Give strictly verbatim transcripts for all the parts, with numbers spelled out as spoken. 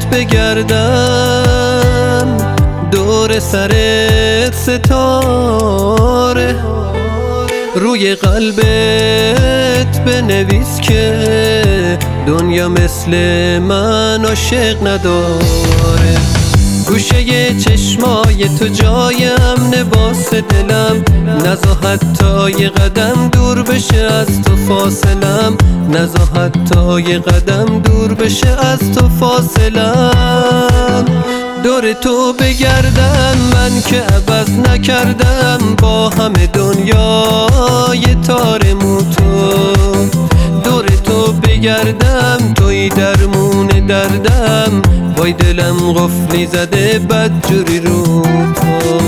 بگردم دور سرت ستاره، روی قلبت بنویس که دنیا مثل من عاشق نداره. گوشه چشمای تو جای امن واسه دلم، نزا حتی یه قدم دور بشه از تو فاصلم، نزا حتی یه قدم دور بشه از تو فاصلم. دور تو بگردم من که عوض نکردم با همه دنیای تار موتو، دور تو بگردم توی درمون دردم، وای دلم قفلی زده بدجوری رو تو.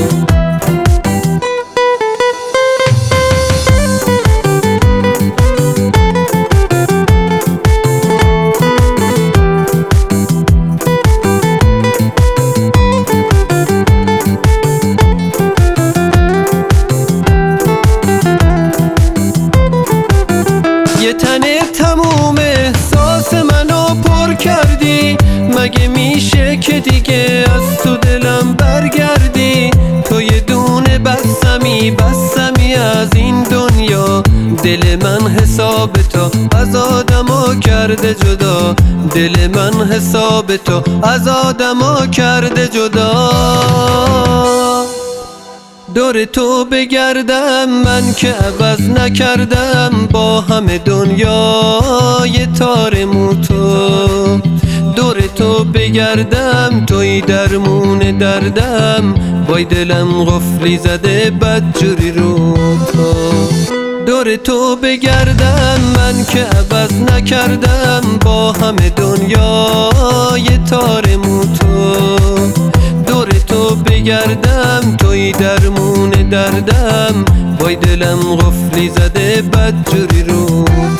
یه تنه تموم احساس منو پر کردی، مگه میشه که دیگه از تو دلم برگردی؟ تو یه دونه بسمی بسمی از این دنیا، دل من حساب تو از آدما کرده جدا، دل من حساب تو از آدما کرده جدا. دور تو بگردم من که عوض نکردم با همه دنیای تار موتو، دور تو بگردم توی درمون دردم، وای دلم قفلی زده بدجوری رو تو. دور تو بگردم من که عوض نکردم با همه دنیای تار موتو، دور تو بگردم توی درمون دردم، وای دلم قفلی زده بدجوری رو